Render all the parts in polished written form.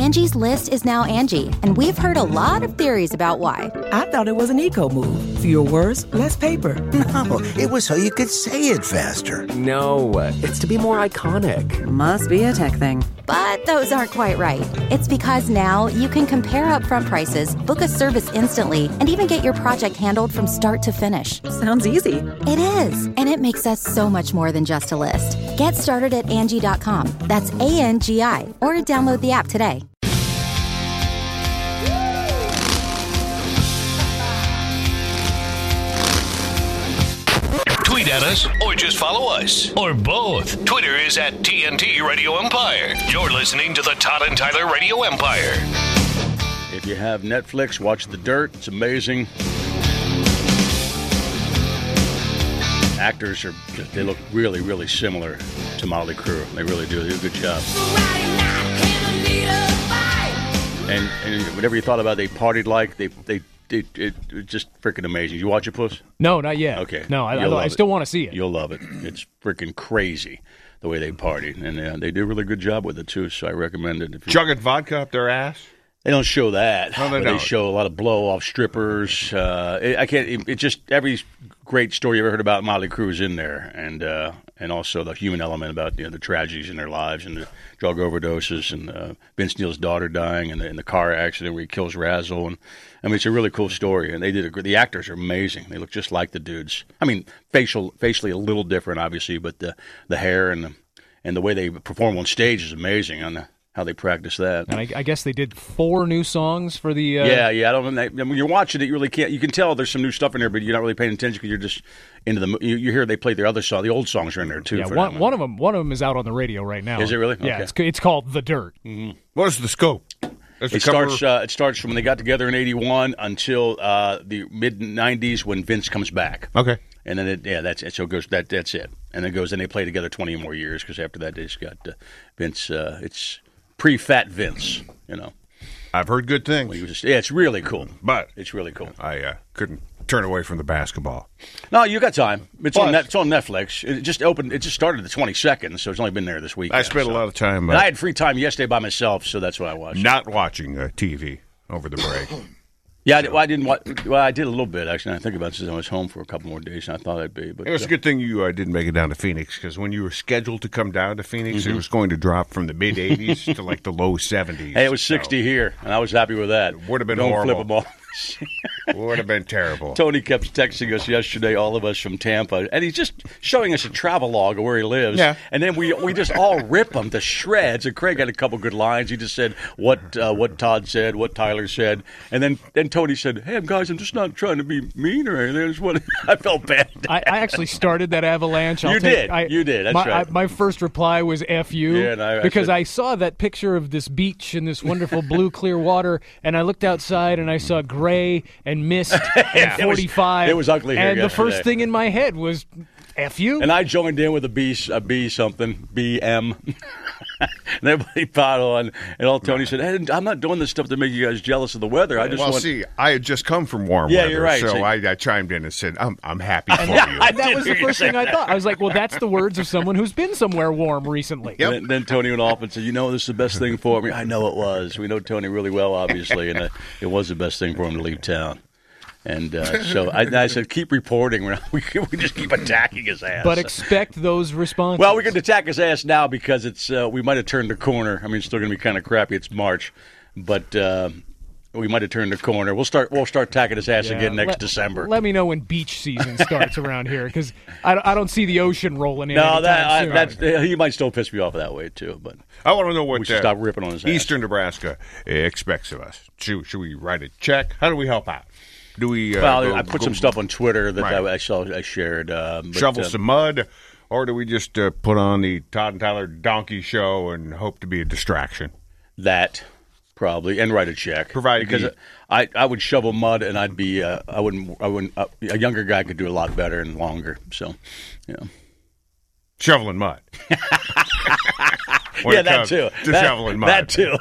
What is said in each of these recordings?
Angie's List is now Angie, and we've heard a lot of theories about why. I thought it was an eco move. Fewer words, less paper. No, it was so you could say it faster. No, it's to be more iconic. Must be a tech thing. But those aren't quite right. It's because now you can compare upfront prices, book a service instantly, and even get your project handled from start to finish. Sounds easy. It is, and it makes us so much more than just a list. Get started at Angie.com. That's ANGI, or download the app today. Tweet at us or just follow us. Or both. Twitter is at TNT Radio Empire. You're listening to the Todd and Tyler Radio Empire. If you have Netflix, watch The Dirt. It's amazing. Actors they look really, really similar to Motley Crue. They really do. They do a good job. And whatever you thought about it, they partied like, it was just freaking amazing. Did you watch it, Puss? No, not yet. Okay. No, I still want to see it. You'll love it. It's freaking crazy the way they party. And they do a really good job with it, too, so I recommend it. Chugging vodka up their ass? They don't show that. No, they show a lot of blow-off strippers. It's just every great story you ever heard about Motley Crue is in there. And also the human element about the tragedies in their lives and the drug overdoses and Vince Neil's daughter dying and the car accident where he kills Razzle. And I mean, it's a really cool story. And they did the actors are amazing. They look just like the dudes. I mean, facially a little different, obviously, but the hair and the way they perform on stage is amazing. On how they practice that. And I guess they did 4 new songs for the... Yeah. I don't know. When you're watching it, you really can't... You can tell there's some new stuff in there, but you're not really paying attention because you're just into the... You hear they play their other song. The old songs are in there, too. Yeah, one of them is out on the radio right now. Is it really? Yeah, okay. it's called The Dirt. Mm-hmm. What is the scope? It starts from when they got together in 81 until the mid-90s when Vince comes back. Okay. And then, that's it. So it goes, that's it. And then they play together 20 more years because after that, they just got Vince... it's... Pre-fat Vince, I've heard good things. It's really cool. But it's really cool. I couldn't turn away from the basketball. No, you got time. It's on Netflix. It just opened. It just started the 22nd, so it's only been there this week. I spent a lot of time. I had free time yesterday by myself, so that's what I watched. Not watching TV over the break. Yeah, I didn't watch. Well, I did a little bit actually. I think about it since I was home for a couple more days, and I thought I'd be. But it was a good thing you didn't make it down to Phoenix because when you were scheduled to come down to Phoenix, it was going to drop from the mid 80s to like the low 70s. Hey, it was 60 here, and I was happy with that. Would have been Don't horrible. Flip them off. Would have been terrible. Tony kept texting us yesterday, all of us from Tampa, and he's just showing us a travel log of where he lives. Yeah. And then we just all rip him to shreds. And Craig had a couple good lines. He just said what Todd said, what Tyler said, and then Tony said, "Hey guys, I'm just not trying to be mean or anything. I just want." I felt bad. I actually started that avalanche. You did. That's right. My first reply was "F you," because I saw that picture of this beach and this wonderful blue clear water, and I looked outside and I saw gray and mist and 45. It was ugly here and yesterday. The first thing in my head was F you. And I joined in with a B something, BM. And everybody piled on. And all Tony said, "Hey, I'm not doing this stuff to make you guys jealous of the weather. I had just come from warm weather. You're right. So I chimed in and said, I'm happy for you. And that was the first thing I thought. I was like, well, that's the words of someone who's been somewhere warm recently. Yep. And then Tony went off and said, this is the best thing for me. I know it was. We know Tony really well, obviously, and it was the best thing for him to leave town. And so I said, keep reporting. We just keep attacking his ass. But expect those responses. Well, we can attack his ass now because it's we might have turned the corner. I mean, it's still going to be kind of crappy. It's March, but we might have turned the corner. We'll start attacking his ass again next December. Let me know when beach season starts around here because I don't see the ocean rolling in. No, he might still piss me off that way too. But I want to know what we should stop ripping on his ass. Eastern Nebraska expects of us. Should we write a check? How do we help out? Do we? I put some stuff on Twitter that I shared. Shovel some mud, or do we just put on the Todd and Tyler Donkey Show and hope to be a distraction? That probably, and write a check. Because I would shovel mud, and I'd be I wouldn't a younger guy could do a lot better and longer. So, shoveling mud. That too. Shoveling mud. That too.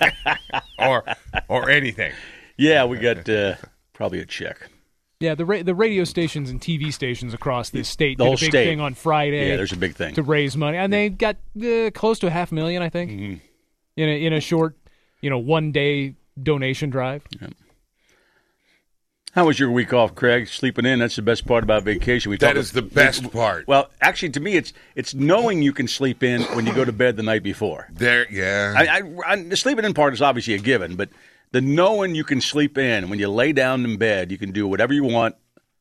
or anything. Yeah, we got. Probably a check. Yeah, the radio stations and TV stations across this state did a big thing on Friday. Yeah, there's a big thing to raise money, and they got close to $500,000, I think, in a short one-day donation drive. Yeah. How was your week off, Craig? Sleeping in, that's the best part about vacation. That is the best part. Well, actually, to me, it's knowing you can sleep in when you go to bed the night before. The sleeping in part is obviously a given, but the knowing you can sleep in, when you lay down in bed, you can do whatever you want,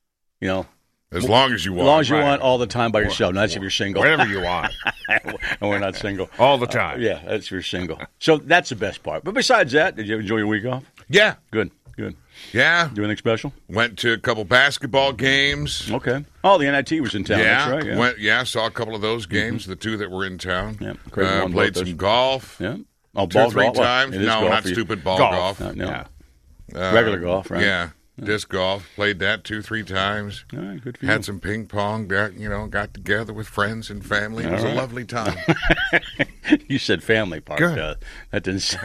As long as you want. As long as you want, all the time by yourself. That's if you're single. Whatever you want. And we're not single. All the time. Yeah, that's if you're single. So that's the best part. But besides that, did you enjoy your week off? Yeah. Good. Yeah. Do anything special? Went to a couple basketball games. Okay. Oh, the NIT was in town. Yeah. That's right. Saw a couple of those games, the two that were in town. Yeah. Craig won played both some golf. Yeah. Oh, two or ball three golf? times. No, golf not stupid ball golf. No. Regular golf, right? Yeah. Disc golf. Played that 2-3 times. All right, good for you. Had some ping pong. Got together with friends and family. It was a lovely time. You said family part. Good. That didn't.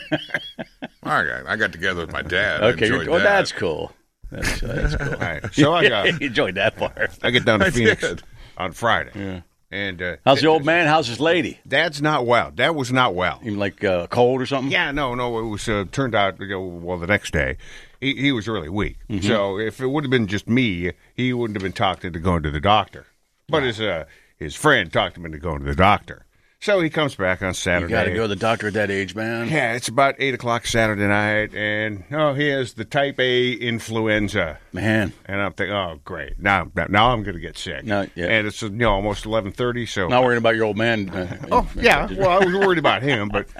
All right. I got together with my dad. Okay. I enjoyed Well, that. that's cool. That's cool. All right. So I enjoyed that part. I get down to Phoenix did. on Friday. Yeah. And how's the old man? How's his lady? Dad's not well. Dad was not well. Even like cold or something? Yeah, no. It was turned out. The next day, he was really weak. Mm-hmm. So if it would have been just me, he wouldn't have been talked into going to the doctor. But his friend talked him into going to the doctor. So he comes back on Saturday. You got to go to the doctor at that age, man. Yeah, it's about 8 o'clock Saturday night, and he has the type A influenza. Man. And I'm thinking, oh, great. Now I'm going to get sick. No, yeah. And it's almost 11:30, so... Not worrying about your old man. Yeah. Well, I was worried about him, but,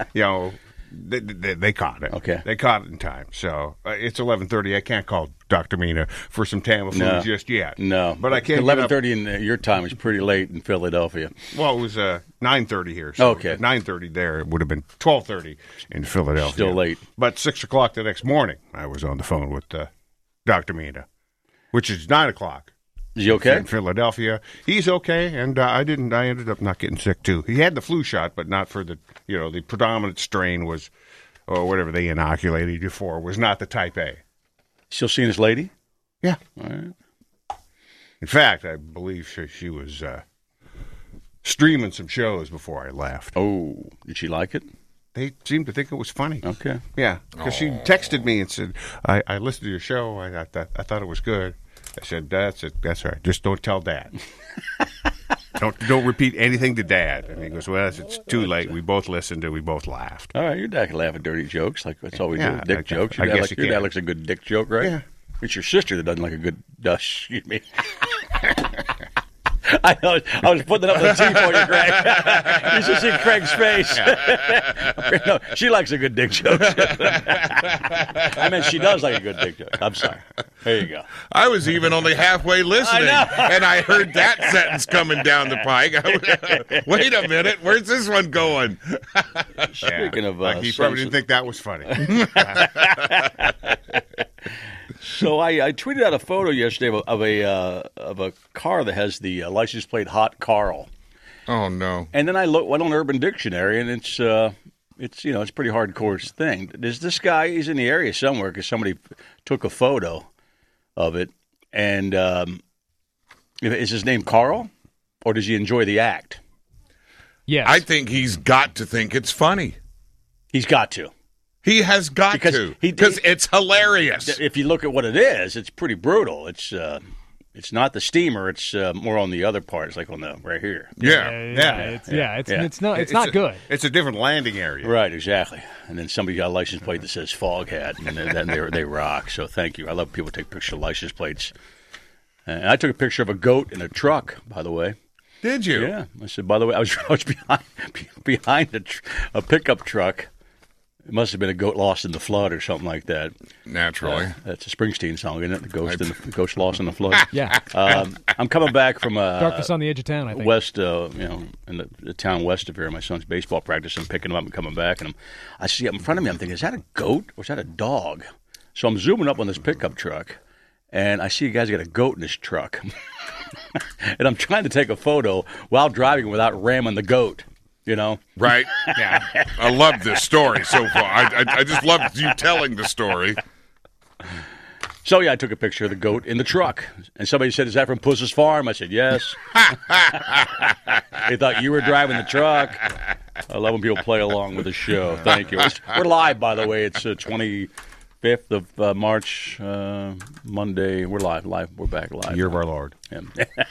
they caught it. Okay. They caught it in time. So it's 11:30. I can't call Dr. Mina for some Tamiflu just yet. No. But I can't 11:30 in your time is pretty late in Philadelphia. Well, it was 9:30 here. So okay. 9:30 there. It would have been 12:30 in Philadelphia. Still late. But 6 o'clock the next morning, I was on the phone with Dr. Mina, which is 9 o'clock. Is he okay? In Philadelphia. He's okay, and I ended up not getting sick, too. He had the flu shot, but not for the predominant strain was, or whatever they inoculated you for, was not the type A. Still seeing his lady? Yeah. All right. In fact, I believe she was streaming some shows before I left. Oh, did she like it? They seemed to think it was funny. Okay. Yeah, because she texted me and said, I listened to your show. I thought it was good. I said, that's it. That's all right. Just don't tell Dad. Don't repeat anything to Dad. And he goes, well, it's too late. We both listened and we both laughed. All right, your dad can laugh at dirty jokes. Like that's all we do. Dick jokes. Your dad likes a good dick joke, right? Yeah. It's your sister that doesn't like a good excuse me. I know. I was putting it up with the T for you, Craig. You should see Craig's face. No, she likes a good dick joke. I mean, she does like a good dick joke. I'm sorry. There you go. I was even only halfway listening, and I heard that sentence coming down the pike. Wait a minute, where's this one going? Speaking of, he probably didn't think that was funny. So I tweeted out a photo yesterday of a car that has the license plate Hot Carl. Oh no! And then I went on Urban Dictionary, and it's a pretty hardcore thing. There's this guy. He's in the area somewhere because somebody took a photo of it. And is his name Carl, or does he enjoy the act? Yes, I think he's got to think it's funny. He's got to. He has got to because it's hilarious. If you look at what it is, it's pretty brutal. It's not the steamer. It's more on the other part. It's like on the right here. It's not good. It's a different landing area. Right, exactly. And then somebody got a license plate that says Foghat, and then they rock. So thank you. I love people take pictures of license plates. And I took a picture of a goat in a truck, by the way. Did you? Yeah. I said, by the way, I was behind a pickup truck. It must have been a goat lost in the flood or something like that. Naturally. That's a Springsteen song, isn't it? The ghost lost in the flood. Yeah. I'm coming back from Darkness on the Edge of Town, I think. West, in the town west of here. My son's baseball practice. I'm picking him up and coming back, and I see it in front of me. I'm thinking, is that a goat or is that a dog? So I'm zooming up on this pickup truck, and I see a guy's got a goat in his truck. And I'm trying to take a photo while driving without ramming the goat. Right? Yeah. I love this story so far. I just love you telling the story. So, yeah, I took a picture of the goat in the truck. And somebody said, is that from Puss's Farm? I said, yes. They thought you were driving the truck. I love when people play along with the show. Thank you. We're live, by the way. It's 25th of March, Monday. We're live. We're back live. Year of our Lord. Yeah.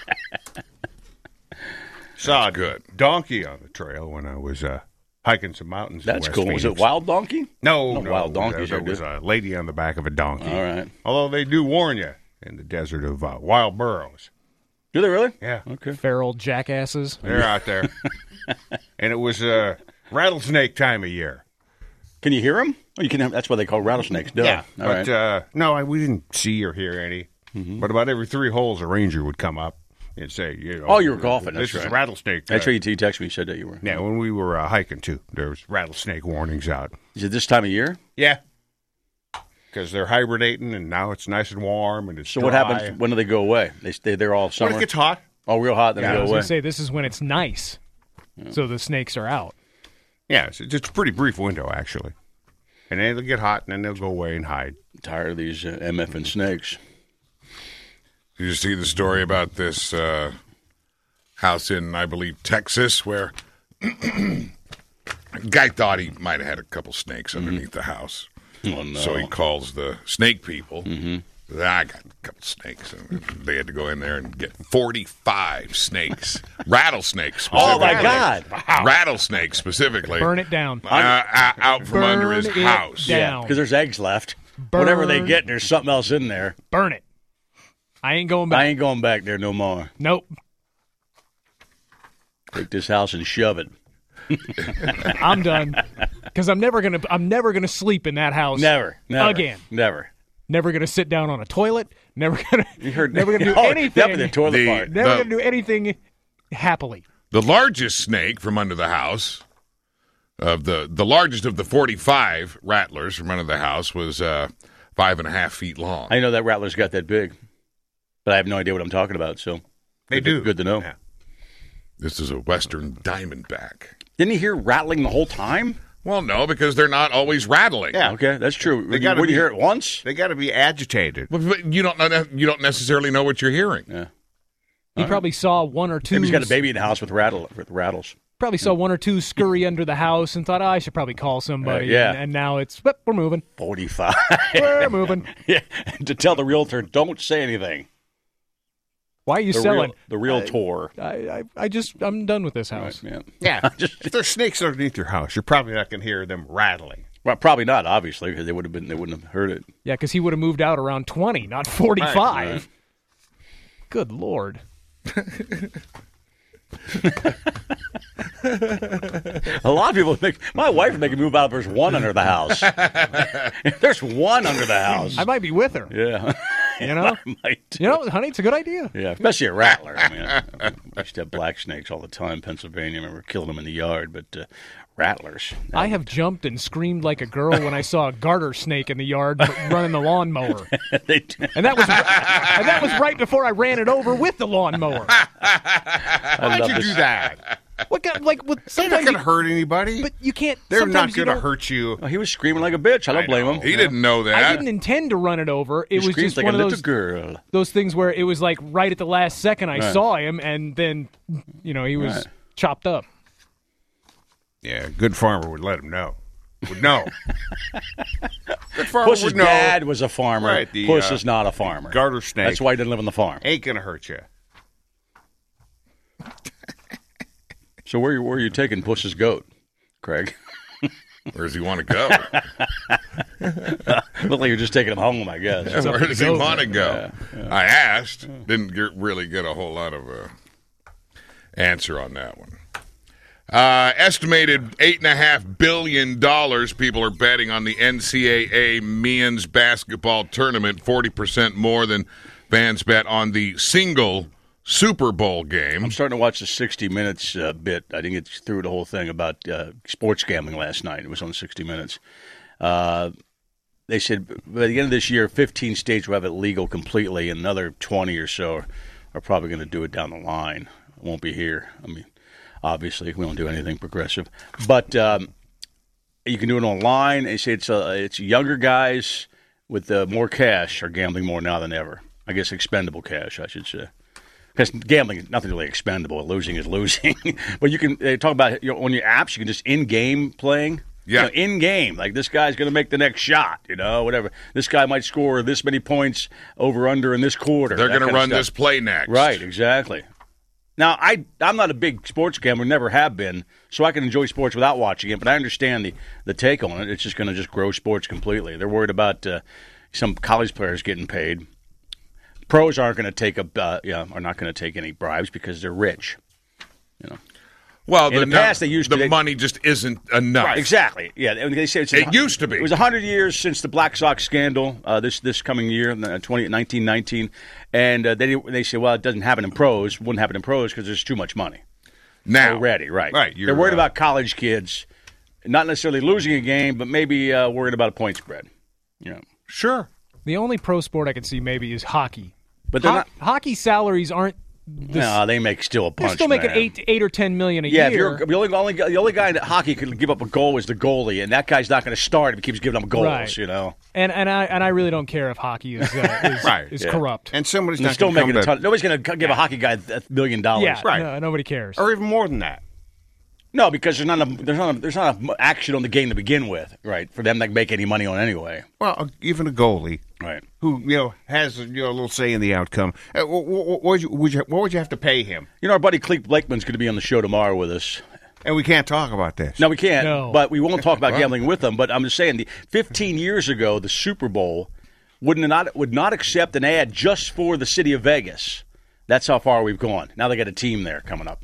Saw a good donkey on the trail when I was hiking some mountains. That's in West cool. Phoenix. Was it wild donkey? No, wild donkeys. There was a lady on the back of a donkey. All right. Although they do warn you in the desert of wild burros. Do they really? Yeah. Okay. Feral jackasses. They're out there. And it was rattlesnake time of year. Can you hear them? Oh, you can. That's why they call rattlesnakes. Duh. Yeah. All But right. no, we didn't see or hear any. Mm-hmm. But about every 3 holes, a ranger would come up and say, you know. Oh, you were golfing. This That's is right. a rattlesnake. That's right. You texted me. You said that you were. Yeah, when we were hiking, too, there was rattlesnake warnings out. Is it this time of year? Yeah. Because they're hibernating, and now it's nice and warm, and it's So dry. what happens? When do they go away? They stay there all summer? When it gets hot. Oh, real hot, then I they was go going away. to say, this is when it's nice. So the snakes are out. Yeah, it's a pretty brief window, actually. And then they'll get hot, and then they'll go away and hide. Tired of these MF snakes. Did you see the story about this house in, I believe, Texas, where a guy thought he might have had a couple snakes underneath the house. Oh, no. So he calls the snake people. I got a couple snakes. And they had to go in there and get 45 snakes. Rattlesnakes. Oh, my specifically. God. Rattlesnakes, specifically. Burn it down. Out from under his Burn it house. down. Yeah, because there's eggs left. Burn. Whatever they get, there's something else in there. Burn it. I ain't going back. I ain't going back there no more. Nope. Take this house and shove it. I'm done. Because I'm never gonna sleep in that house. Never. Again. Never. Never gonna sit down on a toilet. Never gonna do Oh, anything. definitely the toilet part. Never gonna do anything happily. The largest snake from under the house, of the largest of the 45 rattlers from under the house, was 5.5 feet long. I know that rattler's got that big, but I have no idea what I'm talking about. So They do. Good to know. Yeah. This is a western diamondback. Didn't you hear rattling the whole time? Well, no, because they're not always rattling. Yeah. Okay, that's true. They gotta Would you be- hear it once? They got to be agitated. But you don't necessarily know what you're hearing. Yeah. He probably saw one or two. Maybe he's got a baby in the house with rattles. Probably saw one or two scurry under the house and thought, I should probably call somebody. Yeah. And now it's, we're moving. 45. We're moving. Yeah. To tell the realtor, don't say anything. Why are you selling? The realtor. I'm done with this house. Right, Yeah. If there's snakes underneath your house, you're probably not going to hear them rattling. Well, probably not, obviously, because they wouldn't have heard it. Yeah, because he would have moved out around 20, not 45. Right. Good Lord. A lot of people think my wife would make me move out if there's one under the house. If there's one under the house. I might be with her. Yeah. You know? I might. You know, honey, it's a good idea. Yeah, especially a rattler. I mean, I used to have black snakes all the time in Pennsylvania. I remember killing them in the yard, but rattlers. I have jumped and screamed like a girl when I saw a garter snake in the yard running the lawnmower. And that was right before I ran it over with the lawnmower. Why'd you do that? What kind, like, with They're not going to hurt anybody. But you can't. They're not sometimes you going to don't- hurt you. Oh, he was screaming like a bitch. I don't blame him. He didn't know that. I didn't intend to run it over. It He was screams just like one a of little those girl. those things where it was like right at the last second I Right. saw him, and then he was Right. chopped up. Yeah, a good farmer would let him know. Would know. Good farmer Puss's would know. dad was a farmer. Right, the, Puss is not a farmer. Garter snake. That's why he didn't live on the farm. Ain't going to hurt you. So where are you taking Puss's goat, Craig? Where does he want to go? Look like you're just taking him home, I guess. Where does he want to go? Yeah. I asked. Didn't really get a whole lot of answer on that one. Estimated $8.5 billion people are betting on the NCAA men's basketball tournament, 40% more than fans bet on the single Super Bowl game. I'm starting to watch the 60 Minutes bit. I didn't get through the whole thing about sports gambling last night. It was on 60 Minutes. They said by the end of this year, 15 states will have it legal completely, and another 20 or so are probably going to do it down the line. It won't be here. I mean, obviously, we don't do anything progressive. But you can do it online. They say it's younger guys with more cash are gambling more now than ever. I guess expendable cash, I should say. Because gambling is nothing really expendable. Losing is losing. But you can talk about on your apps. You can just in-game playing. Yeah, in-game. Like, this guy's going to make the next shot, whatever. This guy might score this many points over-under in this quarter. They're going to run this play next. Right, exactly. Now, I'm not a big sports gambler, never have been, so I can enjoy sports without watching it, but I understand the take on it. It's just going to grow sports completely. They're worried about some college players getting paid. Pros aren't going to are not going to take any bribes because they're rich. Well, in the past, the money just isn't enough. Right, exactly. Yeah, they say it used to be. It was 100 years since the Black Sox scandal. This coming year, 1919, and they say, well, it doesn't happen in pros. Wouldn't happen in pros because there's too much money. Now, already, right? Right. They're worried about college kids, not necessarily losing a game, but maybe worried about a point spread. Sure. The only pro sport I can see maybe is hockey. But they're not. Hockey salaries aren't. No, they make still a punch. They're still making $8 or $10 million a year. Yeah, if you're the only guy in hockey can give up a goal is the goalie, and that guy's not going to start if he keeps giving up goals. Right. And I really don't care if hockey is corrupt. And somebody's not still making a ton. Nobody's going to give a hockey guy $1 million. Yeah, right. No, nobody cares. Or even more than that. No, because there's not enough action on the game to begin with, right? For them to make any money on anyway. Well, even a goalie, right, who has a little say in the outcome. What would you have to pay him? Our buddy Clete Blakeman's going to be on the show tomorrow with us. And we can't talk about this. No, we can't. No. But we won't talk about gambling with them. But I'm just saying, 15 years ago, the Super Bowl would not accept an ad just for the city of Vegas. That's how far we've gone. Now they got a team there coming up.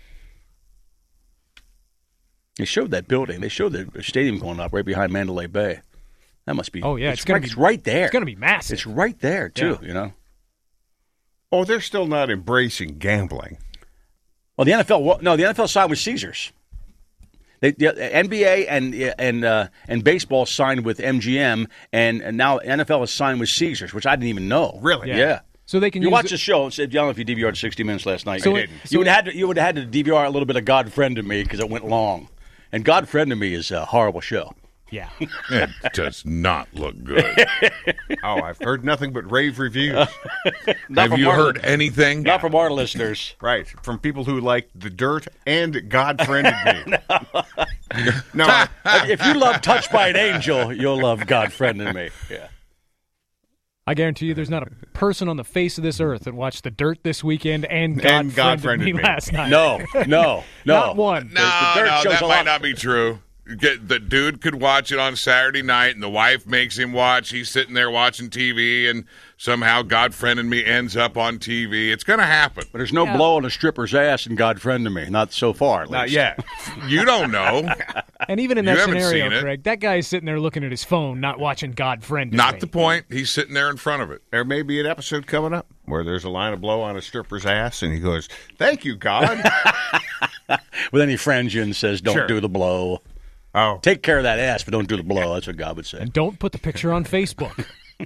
They showed that building. They showed the stadium going up right behind Mandalay Bay. That must be. Oh yeah, it's right there. It's going to be massive. It's right there too. Yeah. Oh, they're still not embracing gambling. Well, the NFL signed with Caesars. The NBA and baseball signed with MGM, and now NFL has signed with Caesars, which I didn't even know. Really? Yeah. So they can. You watch the show. I don't know if you DVR'd 60 Minutes last night. So I didn't. You would have had to DVR a little bit of God Friended Me because it went long. And God Friended Me is a horrible show. Yeah. It does not look good. Oh, I've heard nothing but rave reviews. Have you heard anything? Not from our listeners. Right. From people who like The Dirt and God Friended Me. No. If you love Touched by an Angel, you'll love God Friended Me. Yeah. I guarantee you there's not a person on the face of this earth that watched The Dirt this weekend and God Friended Me last night. No. Not one. No, that might not be true. The dude could watch it on Saturday night, and the wife makes him watch. He's sitting there watching TV, and somehow God Friended Me ends up on TV. It's going to happen. But there's no blow on a stripper's ass in God Friended Me. Not so far, at least. Not yet. You don't know. And even in that scenario, Craig, that guy is sitting there looking at his phone, not watching God Friended Me. Not the point. He's sitting there in front of it. There may be an episode coming up where there's a line of blow on a stripper's ass, and he goes, "Thank you, God." But then he friends you and says, "Don't do the blow." Oh, take care of that ass, but don't do the blow. That's what God would say. And don't put the picture on Facebook.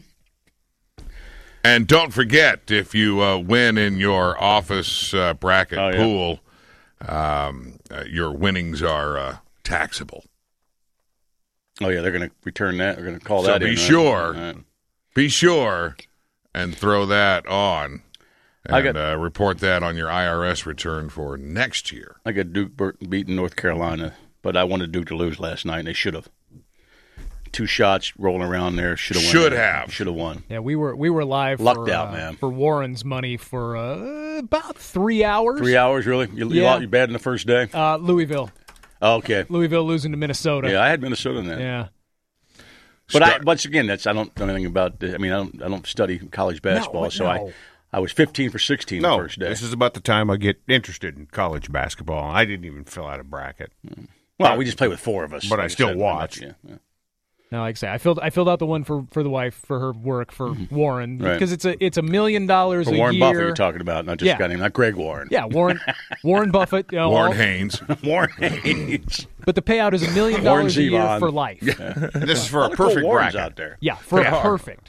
And don't forget, if you win in your office bracket pool, your winnings are taxable. Oh, yeah, they're going to return that. They're going to call that in. So be sure and throw that on and report that on your IRS return for next year. I got Duke beating North Carolina. But I wanted Duke to lose last night, and they should have. 2 shots rolling around there. Should have won. Yeah, we were live. Lucked out, man. For Warren's money for about 3 hours. 3 hours, really? You bad in the first day? Louisville. Oh, okay. Louisville losing to Minnesota. Yeah, I had Minnesota in that. Yeah. But once again, I don't know anything about. I don't study college basketball, I was 15 for 16 the first day. This is about the time I get interested in college basketball. I didn't even fill out a bracket. Well, we just play with 4 of us. But I still watch. Yeah. No, like I say, I filled out the one for the wife for her work for Warren because it's $1 million for a Warren year. Warren Buffett you're talking about, not just not Greg Warren. Yeah, Warren Buffett. Warren Haynes. Warren Haynes. But the payout is $1 million a year for life. Yeah. This is for a perfect bracket out there. Yeah, for a perfect.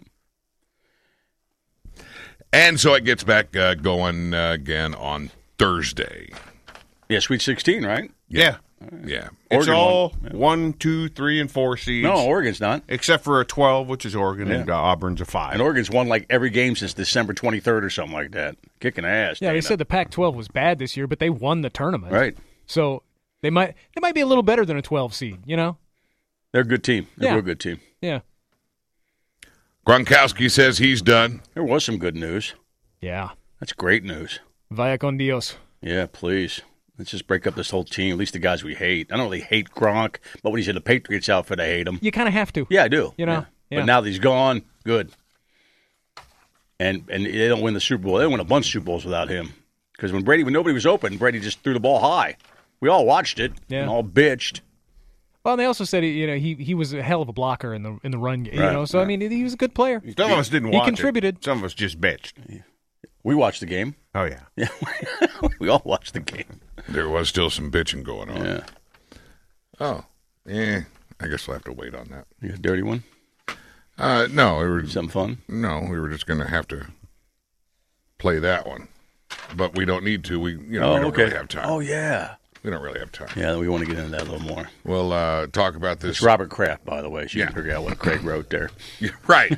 And so it gets back going again on Thursday. Yeah, Sweet 16, right? Yeah. Yeah. It's Oregon all won. 1, 2, 3, and 4 seeds. No, Oregon's not. Except for a 12, which is Oregon, and Auburn's a 5. And Oregon's won like every game since December 23rd or something like that. Kicking ass. Yeah, Dana. they said the Pac-12 was bad this year, but they won the tournament. Right. So they might be a little better than a 12 seed, you know? They're a good team. They're Yeah. a real good team. Yeah. Gronkowski says he's done. There was some good news. Yeah. That's great news. Vaya con Dios. Yeah, please. Let's just break up this whole team, at least the guys we hate. I don't really hate Gronk, but when he's in the Patriots outfit, I hate him. You kind of have to. Yeah, I do. You know? Yeah. But now that he's gone, good. And they don't win the Super Bowl. They don't win a bunch of Super Bowls without him. Because when nobody was open, Brady just threw the ball high. We all watched it and all bitched. Well, they also said he was a hell of a blocker in the run game. You know, so I mean he was a good player. Some of us didn't watch He contributed. it. Some of us just bitched. We watched the game. Oh, yeah. Yeah, we all watched the game. There was still some bitching going on. Yeah. Oh, yeah. I guess we'll have to wait on that. You got a dirty one? No, we were Something fun? No, we were just going to have to play that one, but we don't need to. We don't really have time. Oh yeah, we don't really have time. Yeah, we want to get into that a little more. We'll talk about this. It's Robert Kraft, by the way. So you can figure out what Craig wrote there. Yeah, right.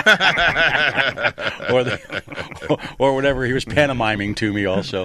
or whatever he was pantomiming to me also.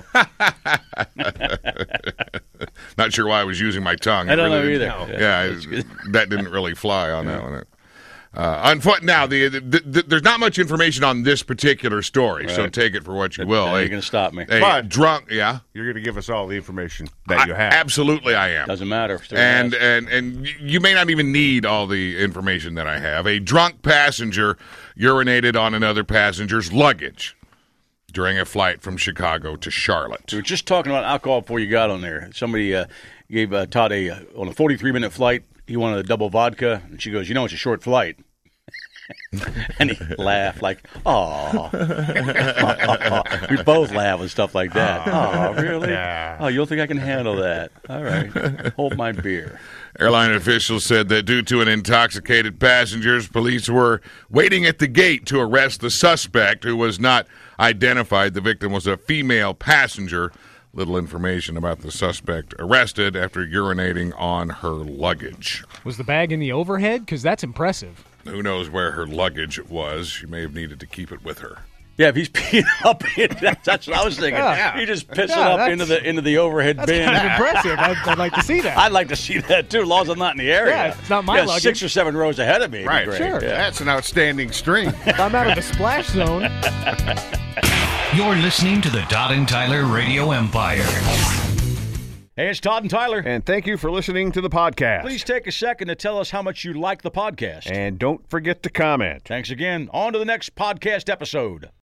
Not sure why I was using my tongue. I don't know either. Yeah, that didn't really fly on that one. Now, there's not much information on this particular story, so take it for what you will. You're going to stop me. But drunk, yeah. You're going to give us all the information that you have. Absolutely, I am. Doesn't matter. And you may not even need all the information that I have. A drunk passenger urinated on another passenger's luggage during a flight from Chicago to Charlotte. We were just talking about alcohol before you got on there. Somebody gave Todd on a 43-minute flight. He wanted a double vodka, and she goes, it's a short flight. And he laughed like, "Oh." We both laugh and stuff like that. Oh, really? Yeah. Oh, you don't think I can handle that? All right. Hold my beer. Airline officials said that due to an intoxicated passenger, police were waiting at the gate to arrest the suspect, who was not identified. The victim was a female passenger. Little information about the suspect arrested after urinating on her luggage. Was the bag in the overhead? Because that's impressive. Who knows where her luggage was? She may have needed to keep it with her. Yeah, if he's peeing up, that's what I was thinking. Yeah. He just pissing up into the overhead That's bin. kind of impressive. I'd like to see that. I'd like to see that too, as long as I'm not in the area. Yeah, it's not my luggage. 6 or 7 rows ahead of me. Right, Great. sure. Yeah. That's an outstanding string. If I'm out of the splash zone. You're listening to the Todd and Tyler Radio Empire. Hey, it's Todd and Tyler. And thank you for listening to the podcast. Please take a second to tell us how much you like the podcast. And don't forget to comment. Thanks again. On to the next podcast episode.